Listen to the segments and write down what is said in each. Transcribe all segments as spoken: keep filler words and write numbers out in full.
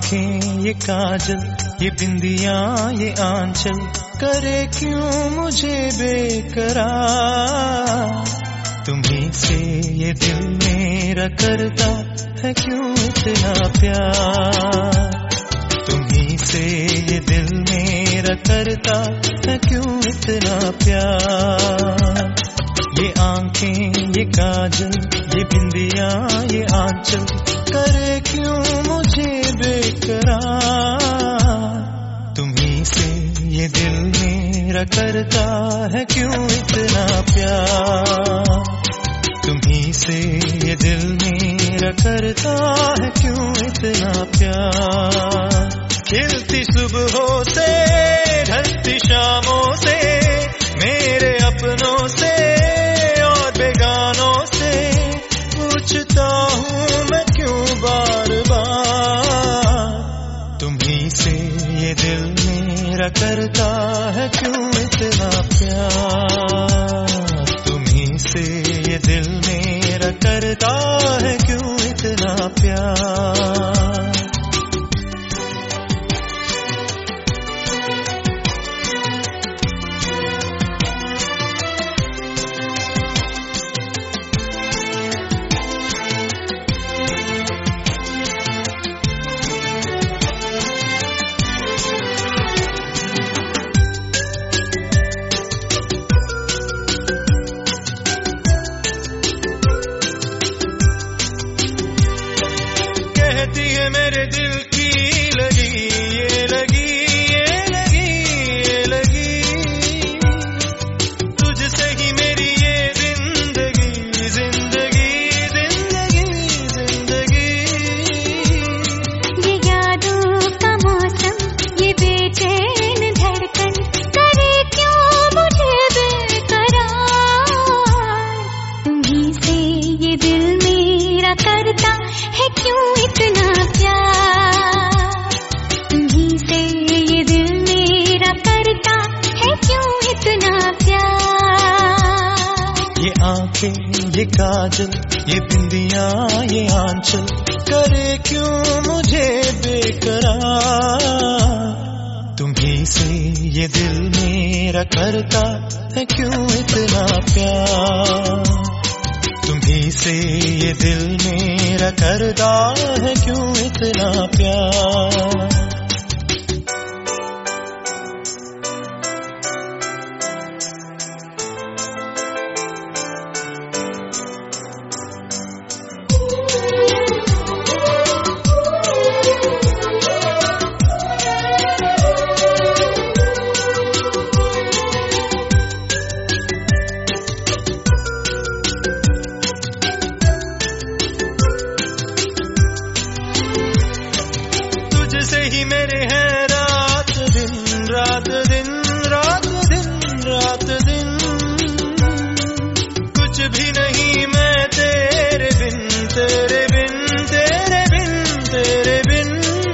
आंखें ये काजल, ये बिंदियां ये आंचल, करे क्यों मुझे बेकरार। तुम्हीं से ये दिल मेरा करता है क्यों इतना प्यार। तुम्हीं से ये दिल मेरा करता है क्यों इतना प्यार। ये आंखें ये काजल, ये बिंदियां ये आंचल, करे क्यों मुझे बेकरार। तुम्हीं से ये दिल मेरा करता है क्यों इतना प्यार। तुम्हीं से ये दिल मेरा करता है क्यों इतना प्यार। खिलती सुबहों से ढलती शामों से, मेरे अपनों से और बेगानों से, पूछता हूँ मैं क्यों बार बार। तुम्हीं से ये दिल मेरा करता है क्यों इतना प्यार। तुम्हीं से ये दिल मेरा करता है क्यों इतना प्यार। कहती है मेरे दिल की लगी, ये लगी ये लगी ये लगी, तुझसे ही मेरी ये जिंदगी जिंदगी जिंदगी जिंदगी। ये यादों का मौसम, ये बेचैन धड़कन, करे क्यों मुझे बेकरार। तुम्हीं से ये दिल मेरा करता है क्यों इतना प्यार। तुम्हीं से ये दिल मेरा करता है क्यों इतना प्यार। ये आंखें ये काजल, ये बिंदियां ये आंचल, करे क्यों मुझे बेकरार। तुम्हीं से ये दिल मेरा करता है क्यों इतना प्यार। तुम्हीं से ये दिल मेरा करता है क्यों इतना प्यार। तुझसे ही मेरे हैं रात दिन रात दिन रात दिन रात दिन, कुछ भी नहीं मैं तेरे बिन तेरे बिन तेरे बिन तेरे बिन।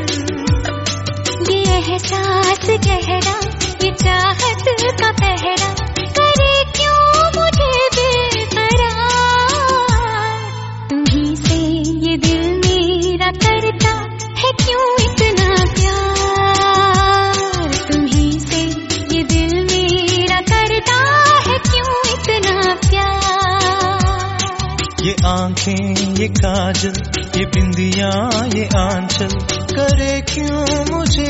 ये एहसास गहरा, ये चाहत का पहरा, करे क्यों मुझे बेकरार। तुम्हीं से ये दिल मेरा करता है क्यों इतना प्यार। तुम्हीं से ये दिल मेरा करता है क्यों इतना प्यार। ये आंखें ये काजल, ये बिंदियां ये आंचल, करे क्यों मुझे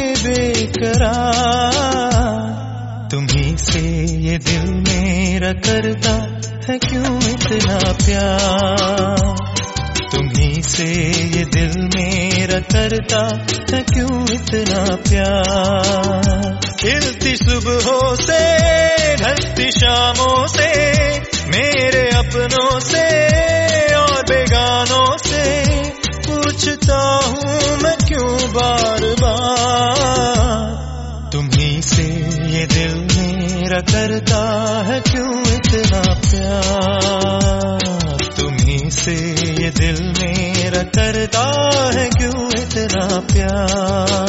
बेकरार। तुम्हीं से ये दिल मेरा करता है क्यों इतना प्यार। तुम्हीं से ये दिल मेरा करता है क्यों इतना प्यार। खिलती सुबहों से ढलती शामों से, मेरे अपनों से और बेगानों से, पूछता हूँ मैं क्यों बार बार। तुम्हीं से ये दिल मेरा करता है क्यों इतना प्यार। तुम्हीं से ये दिल मेरा करता है क्यों इतना प्यार।